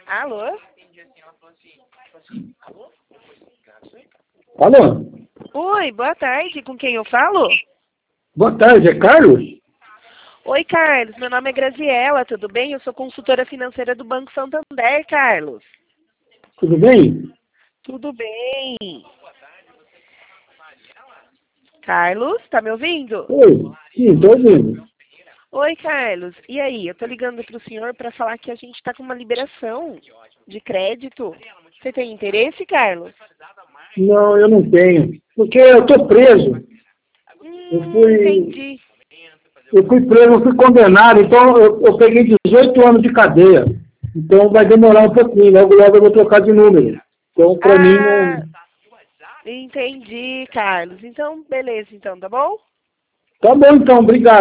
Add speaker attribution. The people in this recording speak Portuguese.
Speaker 1: Alô?
Speaker 2: Alô?
Speaker 1: Oi, boa tarde. Com quem eu falo?
Speaker 2: Boa tarde, é Carlos?
Speaker 1: Oi, Carlos. Meu nome é Graziela, tudo bem? Eu sou consultora financeira do Banco Santander, Carlos.
Speaker 2: Tudo bem?
Speaker 1: Tudo bem. Carlos, tá me ouvindo?
Speaker 2: Oi, sim, estou ouvindo.
Speaker 1: Oi, Carlos. E aí? Eu tô ligando pro senhor para falar que a gente tá com uma liberação de crédito. Você tem interesse, Carlos?
Speaker 2: Não, eu não tenho. Porque eu estou preso.
Speaker 1: Entendi.
Speaker 2: Eu fui preso, eu fui condenado, então eu peguei 18 anos de cadeia. Então vai demorar um pouquinho, logo logo eu vou trocar de número. Então, para mim,
Speaker 1: Ah,
Speaker 2: não.
Speaker 1: entendi, Carlos. Então, beleza, então, tá bom?
Speaker 2: Tá bom então, obrigado.